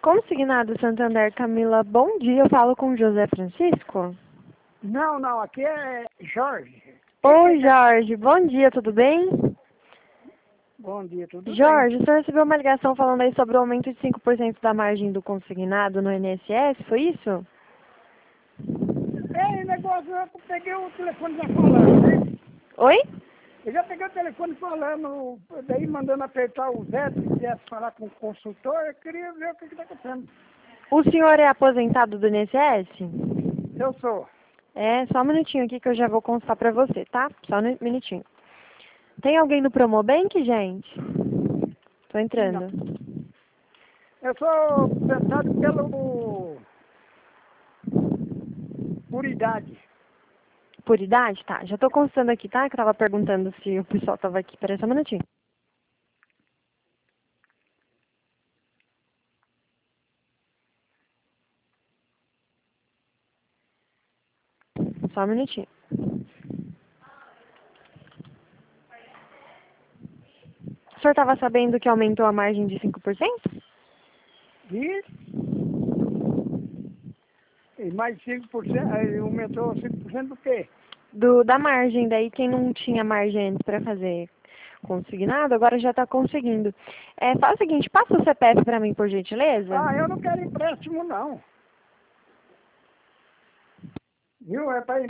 Consignado Santander, Camila, bom dia. Eu falo com José Francisco. Não, aqui é Jorge. Oi, Jorge. Bom dia, tudo bem? Bom dia, tudo Jorge, o senhor recebeu uma ligação falando aí sobre o aumento de 5% da margem do consignado no INSS, foi isso? bem? É, negócio, eu peguei o telefone já falando, né? Oi? Eu já peguei o telefone falando, daí mandando apertar o Zé, se quisesse falar com o consultor, eu queria ver o que está acontecendo. O senhor é aposentado do INSS? Eu sou. É, só um minutinho aqui que eu já vou constar pra você, tá? Só um minutinho. Tem alguém no Promobank, gente? Tô Não. entrando. Eu sou aposentado por idade. Por idade? Tá, já tô constando aqui, tá? Que eu tava perguntando se o pessoal tava aqui. Peraí só um minutinho. Só um minutinho. O senhor estava sabendo que aumentou a margem de 5%? E mais 5%, aí aumentou 5% do quê? Da margem, daí quem não tinha margem antes para fazer consignado, agora já está conseguindo. Faz o seguinte, passa o CPF para mim, por gentileza. Ah, eu não quero empréstimo, não. Viu? É para